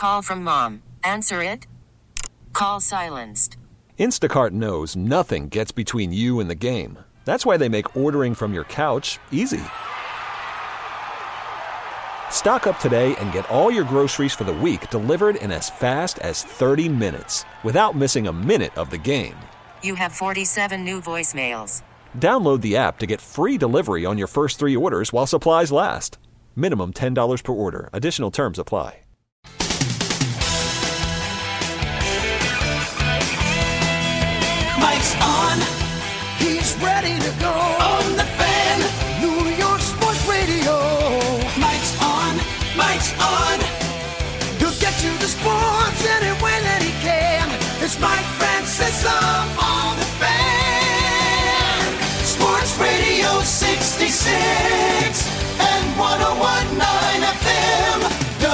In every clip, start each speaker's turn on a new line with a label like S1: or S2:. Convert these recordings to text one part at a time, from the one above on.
S1: call from mom. Answer it. Call silenced.
S2: Instacart knows nothing gets between you and the game. That's why they make ordering from your couch easy. Stock up today and get all your groceries for the week delivered in as fast as 30 minutes without missing a minute of the game.
S1: You have 47 new voicemails.
S2: Download the app to get free delivery on your first 3 orders while supplies last. Minimum $10 per order. Additional terms apply.
S3: Mike's on. He's ready to go. On the Fan. New York Sports Radio. Mike's on. Mike's on. He'll get you the sports any way that he can. It's Mike Francesa on the Fan. Sports Radio 66 and 101.9 FM.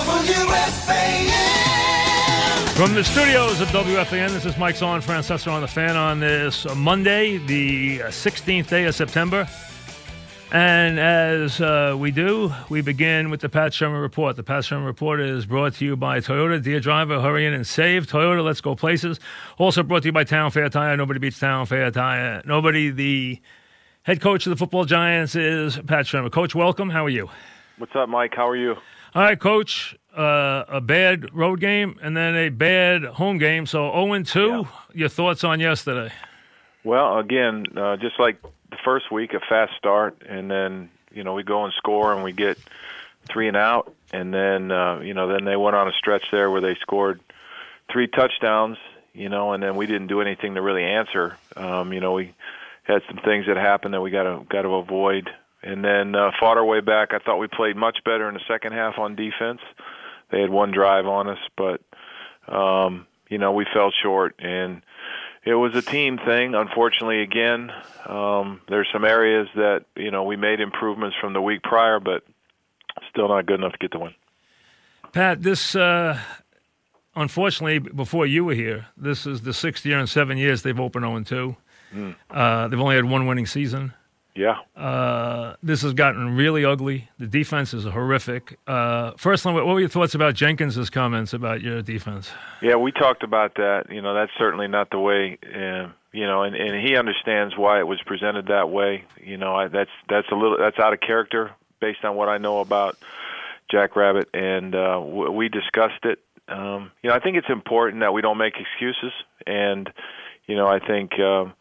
S3: WFAN.
S4: From the studios of WFAN, this is Mike's on, Francesa on the Fan on this Monday, the 16th day of September. And as we do, we begin with the Pat Sherman Report. The Pat Sherman Report is brought to you by Toyota. Dear driver, hurry in and save. Toyota, let's go places. Also brought to you by Town Fair Tire. Nobody beats Town Fair Tire. Nobody. The head coach of the football Giants is Pat Sherman. Coach, welcome. How are you?
S5: What's up, Mike? How are you?
S4: All right, Coach. A bad road game and then a bad home game. So 0-2. Yeah. Your thoughts on yesterday?
S5: Well, again, just like the first week, a fast start, and then we go and score and we get 3 and out, and then then they went on a stretch there where they scored 3 touchdowns, and then we didn't do anything to really answer. We had some things that happened that we got to avoid, and then fought our way back. I thought we played much better in the second half on defense. They had 1 drive on us, but we fell short, and it was a team thing. Unfortunately, again, there's some areas that we made improvements from the week prior, but still not good enough to get the win.
S4: Pat, this unfortunately, before you were here, this is the 6th year in 7 years they've opened 0-2. They've only had 1 winning season.
S5: Yeah.
S4: This has gotten really ugly. The defense is horrific. First, what were your thoughts about Jenkins' comments about your defense?
S5: Yeah, we talked about that. That's certainly not the way, and he understands why it was presented that way. That's out of character based on what I know about Jack Rabbit, and we discussed it. I think it's important that we don't make excuses, and I think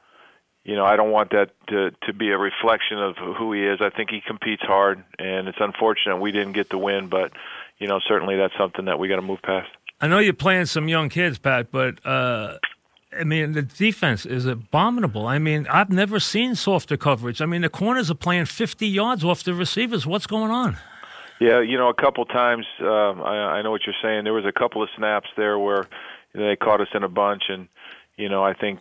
S5: I don't want that to be a reflection of who he is. I think he competes hard, and it's unfortunate we didn't get the win, but certainly that's something that we got to move past.
S4: I know you're playing some young kids, Pat, but the defense is abominable. I've never seen softer coverage. The corners are playing 50 yards off the receivers. What's going on?
S5: Yeah, a couple times, I know what you're saying. There was a couple of snaps there where they caught us in a bunch, and I think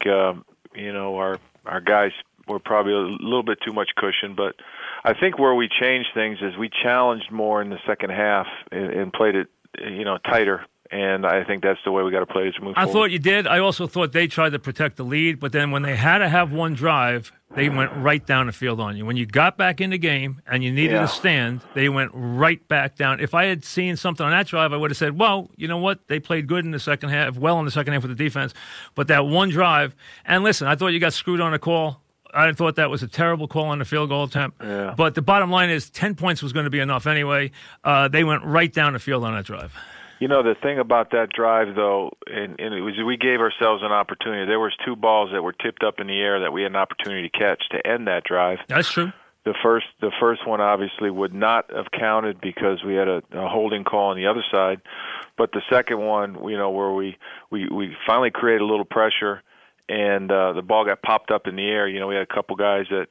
S5: our guys were probably a little bit too much cushion, but I think where we changed things is we challenged more in the second half and played it, tighter. And I think that's the way we got to play as we move forward.
S4: I thought you did. I also thought they tried to protect the lead, but then when they had to have 1 drive, they went right down the field on you. When you got back in the game and you needed a stand, they went right back down. If I had seen something on that drive, I would have said, well, you know what? They played good in the second half, well in the second half with the defense. But that 1 drive, and listen, I thought you got screwed on a call. I thought that was a terrible call on the field goal attempt.
S5: Yeah.
S4: But the bottom line is 10 points was going to be enough anyway. They went right down the field on that drive.
S5: The thing about that drive, though, and it was we gave ourselves an opportunity. There was 2 balls that were tipped up in the air that we had an opportunity to catch to end that drive.
S4: That's true.
S5: The first one obviously would not have counted because we had a holding call on the other side. But the second one, where we finally created a little pressure and the ball got popped up in the air. We had a couple guys that,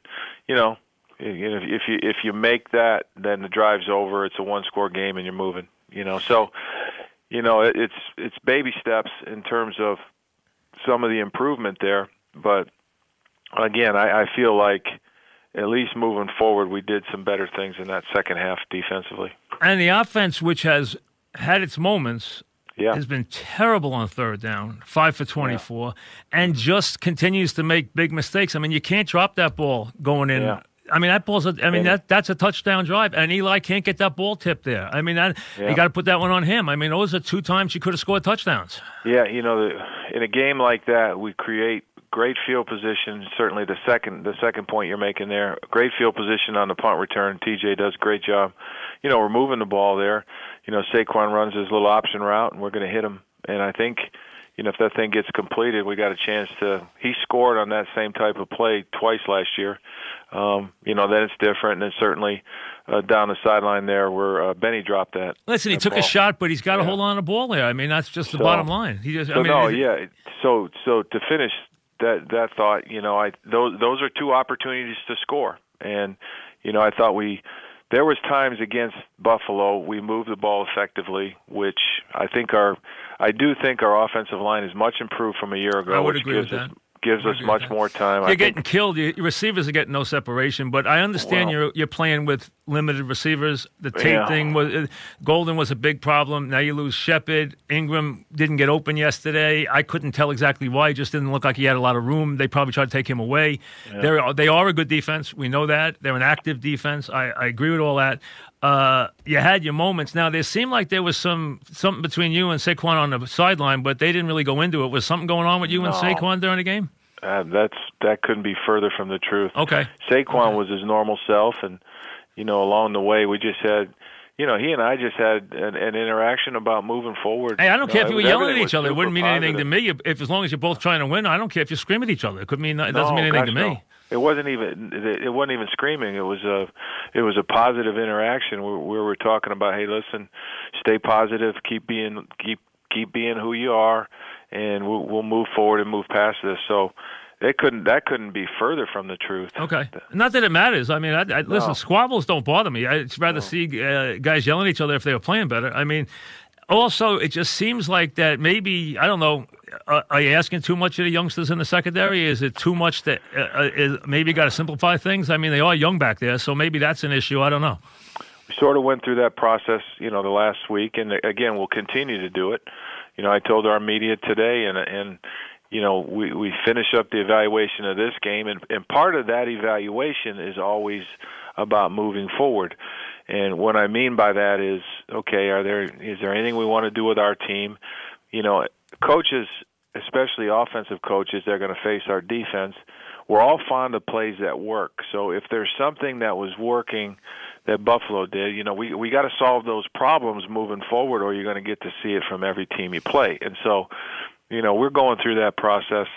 S5: if you make that, then the drive's over. It's a 1-score game and you're moving. So, it's baby steps in terms of some of the improvement there. But again, I feel like at least moving forward, we did some better things in that second half defensively.
S4: And the offense, which has had its moments,
S5: yeah.
S4: has been terrible on third down, 5 for 24, and just continues to make big mistakes. I mean, you can't drop that ball going in.
S5: Yeah.
S4: I mean, that ball's. That's a touchdown drive, and Eli can't get that ball tipped there. I mean, you got to put that one on him. I mean, those are 2 times you could have scored touchdowns.
S5: Yeah, in a game like that, we create great field position. Certainly, the second point you're making there, great field position on the punt return. TJ does a great job. We're moving the ball there. Saquon runs his little option route, and we're going to hit him. And I think, if that thing gets completed, we got a chance to. He scored on that same type of play twice last year. Then it's different, and then certainly down the sideline there where Benny dropped that.
S4: Listen, he took
S5: ball.
S4: A shot, but he's got to hold on to the ball there. I mean, that's just the bottom line.
S5: So to finish that thought, those are 2 opportunities to score, and I thought there was times against Buffalo we moved the ball effectively, which I do think our offensive line is much improved from a year ago.
S4: I would agree with that.
S5: Gives us much more time.
S4: You're getting killed. Your receivers are getting no separation, but I understand you're playing with limited receivers. The Tate thing was Golden was a big problem. Now you lose Shepard. Ingram didn't get open yesterday. I couldn't tell exactly why. He just didn't look like he had a lot of room. They probably tried to take him away. Yeah. They are a good defense. We know that. They're an active defense. I agree with all that. You had your moments. Now, there seemed like there was something between you and Saquon on the sideline, but they didn't really go into it. Was something going on with you and Saquon during the game?
S5: That couldn't be further from the truth.
S4: Okay.
S5: Saquon was his normal self, and along the way we just had, he and I just had an interaction about moving forward.
S4: Hey, I don't care if you were yelling at each other. It wouldn't mean anything to me. If as long as you're both trying to win, I don't care if you scream at each other. It doesn't mean anything to me.
S5: No. It wasn't even screaming. It was a positive interaction where we were talking about, hey, listen, stay positive, keep being who you are, and we'll move forward and move past this. So that couldn't be further from the truth.
S4: Okay, not that it matters. I mean, listen, squabbles don't bother me. I'd rather see guys yelling at each other if they were playing better. I mean, also it just seems like that maybe, I don't know. Are you asking too much of the youngsters in the secondary? Is it too much that maybe you got to simplify things? I mean, they are young back there, so maybe that's an issue. I don't know.
S5: We sort of went through that process, the last week, and again, we'll continue to do it. I told our media today, and we finish up the evaluation of this game, and part of that evaluation is always about moving forward. And what I mean by that is, okay, is there anything we want to do with our team? Coaches, especially offensive coaches, they're going to face our defense. We're all fond of plays that work. So if there's something that was working that Buffalo did, we got to solve those problems moving forward, or you're going to get to see it from every team you play. And so, we're going through that process.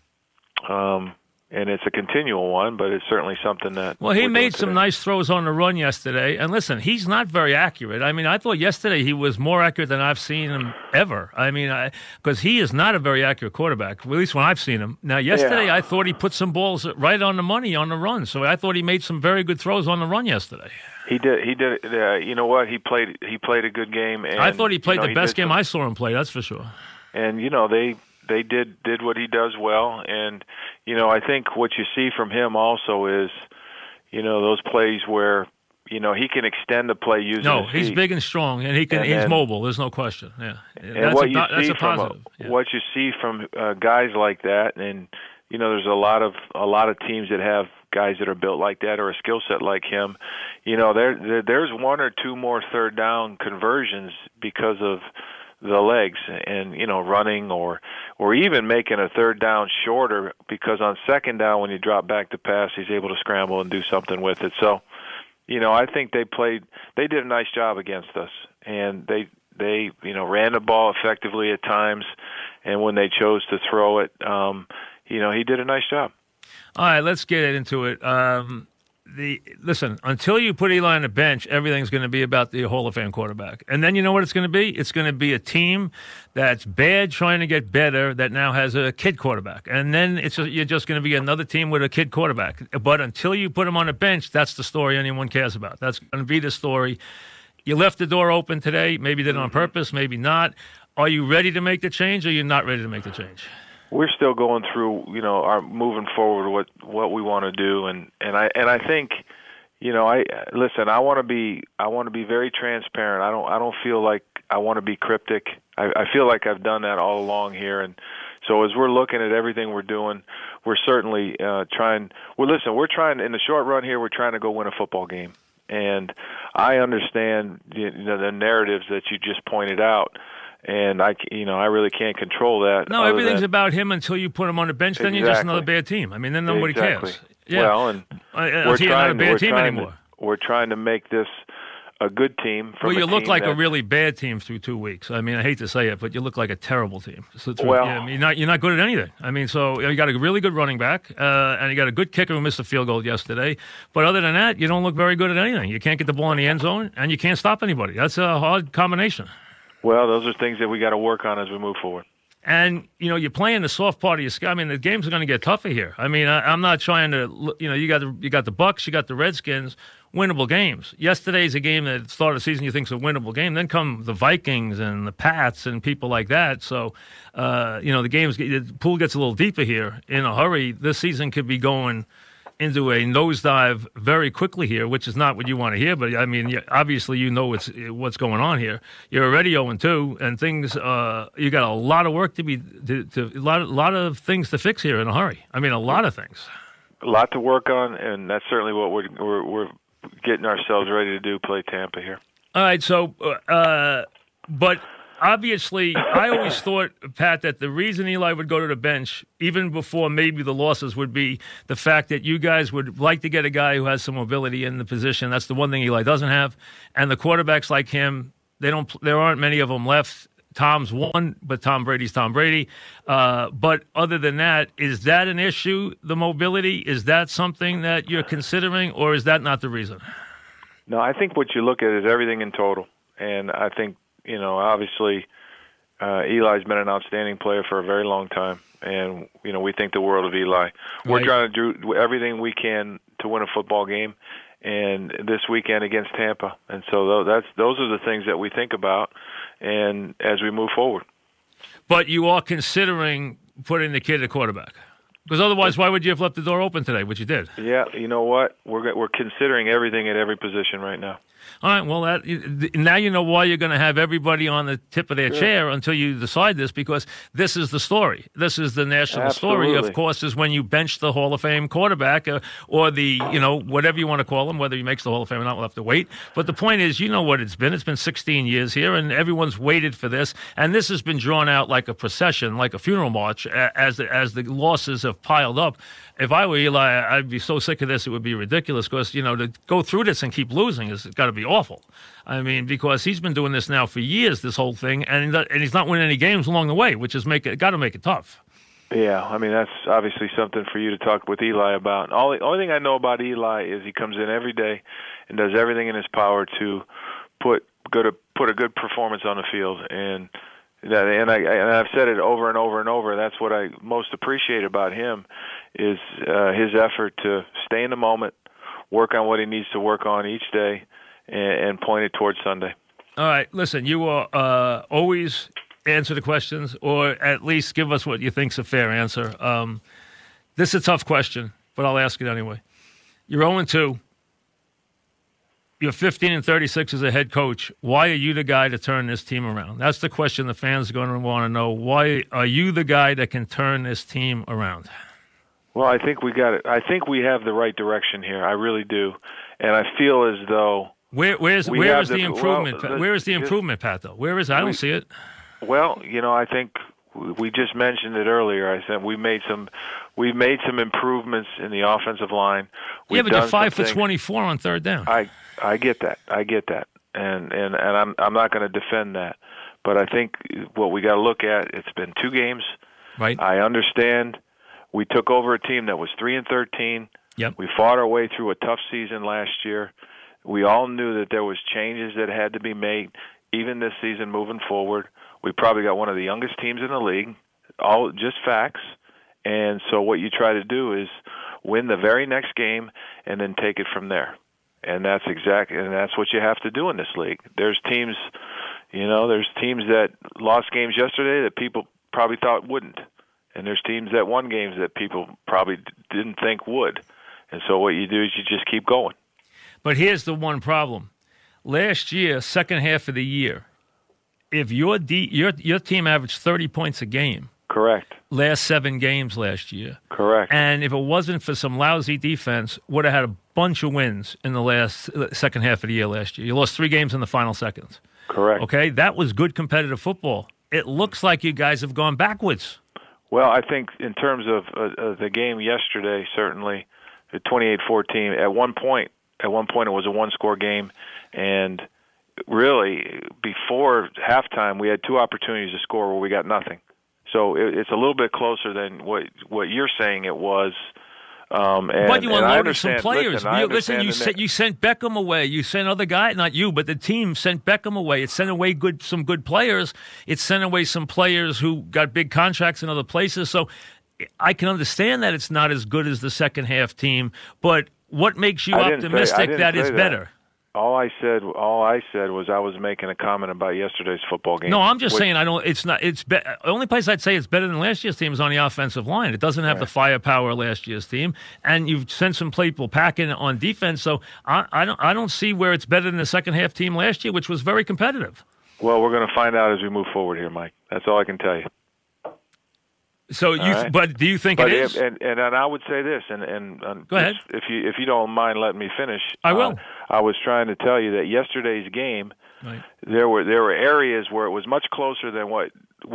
S5: And it's a continual one, but it's certainly something that...
S4: Well, he made some nice throws on the run yesterday. And listen, he's not very accurate. I mean, I thought yesterday he was more accurate than I've seen him ever. I mean, because he is not a very accurate quarterback, at least when I've seen him. Now, yesterday I thought he put some balls right on the money on the run. So I thought he made some very good throws on the run yesterday.
S5: He did. You know what? He played a good game. And,
S4: I thought he played the best game I saw him play, that's for sure.
S5: And, they did what he does well, and I think what you see from him also is those plays where he can extend the play using his feet.
S4: He's big and strong, and he's mobile. There's no question. Yeah,
S5: and that's a positive. What you see from guys like that, and there's a lot of teams that have guys that are built like that or a skill set like him. There's 1 or 2 more third down conversions because of the legs and running or even making a third down shorter, because on second down when you drop back to pass, he's able to scramble and do something with it. So I think they did a nice job against us, and they ran the ball effectively at times, and when they chose to throw it, he did a nice job.
S4: All right, let's get into it. Listen, until you put Eli on the bench, everything's going to be about the Hall of Fame quarterback. And then you know what it's going to be? It's going to be a team that's bad trying to get better that now has a kid quarterback. And then you're just going to be another team with a kid quarterback. But until you put him on the bench, that's the story anyone cares about. That's going to be the story. You left the door open today. Maybe you did it on purpose, maybe not. Are you ready to make the change, or are you not ready to make the change?
S5: We're still going through, our moving forward what we want to do, and I think, I want to be very transparent. I don't feel like I want to be cryptic. I feel like I've done that all along here, and So as we're looking at everything we're doing, we're certainly trying. Well, listen, we're trying in the short run here. We're trying to go win a football game, and I understand the narratives that you just pointed out. And I really can't control that.
S4: No, everything's about him until you put him on the bench. Then you're just another bad team. I mean, then nobody cares. Yeah.
S5: Well, and
S4: we're not a bad team anymore.
S5: We're trying to make this a good team.
S4: Well, you look like a really bad team through 2 weeks. I mean, I hate to say it, but you look like a terrible team. So you're not good at anything. I mean, so you got a really good running back, and you got a good kicker who missed a field goal yesterday. But other than that, you don't look very good at anything. You can't get the ball in the end zone, and you can't stop anybody. That's a hard combination.
S5: Well, those are things that we got to work on as we move forward.
S4: And, you're playing the soft part of your schedule. I mean, the games are going to get tougher here. I mean, I'm not trying to, you got the Bucks, you got the Redskins, winnable games. Yesterday's a game that at the start of the season you think is a winnable game. Then come the Vikings and the Pats and people like that. So, the pool gets a little deeper here. In a hurry, this season could be going into a nosedive very quickly here, which is not what you want to hear. But I mean, obviously, what's going on here. You're already 0-2, and things. You got a lot of work a lot of things to fix here in a hurry. I mean, a lot of things.
S5: A lot to work on, and that's certainly what we're getting ourselves ready to do. Play Tampa here.
S4: All right. So, but. Obviously, I always thought, Pat, that the reason Eli would go to the bench, even before maybe the losses, would be the fact that you guys would like to get a guy who has some mobility in the position. That's the one thing Eli doesn't have. And the quarterbacks like him, there aren't many of them left. Tom's one, but Tom Brady's Tom Brady. But other than that, is that an issue, the mobility? Is that something that you're considering, or is that not the reason?
S5: No, I think what you look at is everything in total. And I think, obviously, Eli's been an outstanding player for a very long time, and we think the world of Eli. We're trying to do everything we can to win a football game, and this weekend against Tampa. And so those are the things that we think about, and as we move forward.
S4: But you are considering putting the kid at quarterback, because otherwise, why would you have left the door open today, which you did?
S5: Yeah, you know what? We're considering everything at every position right now.
S4: All right, well, now you know why you're going to have everybody on the tip of their chair until you decide this, because this is the story. This is the national story, of course, is when you bench the Hall of Fame quarterback or the, whatever you want to call him, whether he makes the Hall of Fame or not, we'll have to wait. But the point is, you know what it's been. It's been 16 years here, and everyone's waited for this. And this has been drawn out like a procession, like a funeral march, as the losses have piled up. If I were Eli, I'd be so sick of this, it would be ridiculous, because, to go through this and keep losing has got to be awful. I mean, because he's been doing this now for years, this whole thing, and he's not winning any games along the way, which has got to make it tough.
S5: Yeah, I mean, that's obviously something for you to talk with Eli about. The only thing I know about Eli is he comes in every day and does everything in his power to put a good performance on the field, and I've said it over and over and over. That's what I most appreciate about him is his effort to stay in the moment, work on what he needs to work on each day, and point it towards Sunday.
S4: All right. Listen, you will always answer the questions, or at least give us what you think's a fair answer. This is a tough question, but I'll ask it anyway. You're 0-2. You're 15-36 as a head coach. Why are you the guy to turn this team around? That's the question the fans are going to want to know. Why are you the guy that can turn this team around?
S5: Well, I think we got it. I think we have the right direction here. I really do, and I feel as though where is the improvement? Where is the improvement, Pat? Though, where is it? I don't see it. Well, I think we just mentioned it earlier. I said we've made some improvements in the offensive line. But you're 5 for 24 on third down. I get that. And I'm not going to defend that. But I think what we got to look at, it's been 2 games. Right. I understand. We took over a team that was 3-13. Yep. We fought our way through a tough season last year. We all knew that there was changes that had to be made, even this season moving forward. We probably got one of the youngest teams in the league, all just facts. And so what you try to do is win the very next game and then take it from there. And that's what you have to do in this league. There's teams, that lost games yesterday that people probably thought wouldn't. And there's teams that won games that people probably didn't think would. And so what you do is you just keep going. But here's the one problem. Last year, second half of the year, if your team averaged 30 points a game. Correct.
S4: last 7 games last year.
S5: Correct.
S4: And if it wasn't for some lousy defense, would have had a bunch of wins in the second half of the year last year. You lost 3 games in the final seconds.
S5: Correct.
S4: Okay, that was good competitive football. It looks like you guys have gone backwards.
S5: Well, I think in terms of the game yesterday, certainly, the 28-14, at one point it was a one-score game, and really, before halftime, we had 2 opportunities to score where we got nothing. So it's a little bit closer than what you're saying it was.
S4: But you unloaded some players.
S5: Listen,
S4: you sent Beckham away. You sent other guys, not you, but the team sent Beckham away. It sent away some good players. It sent away some players who got big contracts in other places. So I can understand that it's not as good as the second half team. But what makes you optimistic that it's better?
S5: All I said was I was making a comment about yesterday's football game.
S4: No, I'm just saying the only place I'd say it's better than last year's team is on the offensive line. It doesn't have the firepower of last year's team, and you've sent some people packing on defense. So I don't see where it's better than the second half team last year, which was very competitive.
S5: Well, we're going to find out as we move forward here, Mike. That's all I can tell you.
S4: So but do you think it is?
S5: And I would say this, and
S4: go ahead.
S5: If you don't mind letting me finish.
S4: I will.
S5: I was trying to tell you that yesterday's game, right, there were areas where it was much closer than what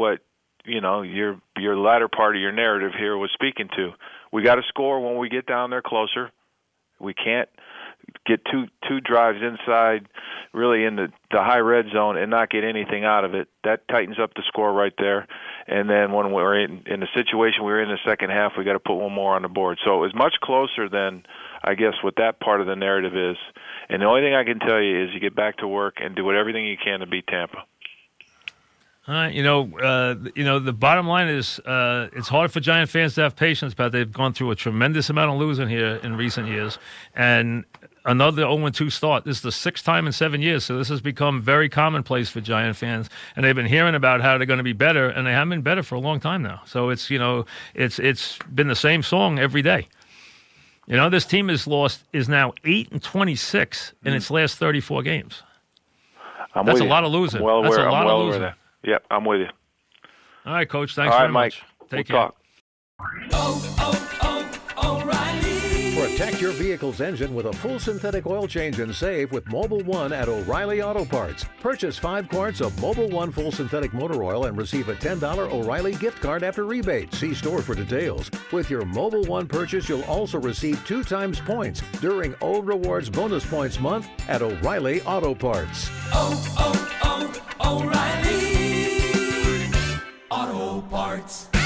S5: your latter part of your narrative here was speaking to. We got to score when we get down there closer. We can't get two drives inside, really in the high red zone, and not get anything out of it. That tightens up the score right there. And then when we're in the situation we were in the second half, we got to put one more on the board. So it was much closer than, I guess, what that part of the narrative is. And the only thing I can tell you is you get back to work and do everything you can to beat Tampa.
S4: All right, the bottom line is it's hard for Giant fans to have patience, but they've gone through a tremendous amount of losing here in recent years, and another 0-2 start. This is the 6th time in 7 years, so this has become very commonplace for Giant fans, and they've been hearing about how they're going to be better, and they haven't been better for a long time now. So it's been the same song every day. This team is now 8-26 in its last 34 games. That's a lot of losing. That's a lot of losing.
S5: Yep, I'm with you.
S4: All right, Coach. Thanks very much.
S5: Mike.
S4: Take care.
S5: Talk.
S3: O'Reilly.
S6: Protect your vehicle's engine with a full synthetic oil change and save with Mobil 1 at O'Reilly Auto Parts. Purchase 5 quarts of Mobil 1 full synthetic motor oil and receive a $10 O'Reilly gift card after rebate. See store for details. With your Mobil 1 purchase, you'll also receive 2 times points during O Rewards Bonus Points Month at O'Reilly Auto Parts.
S3: O'Reilly Auto Parts.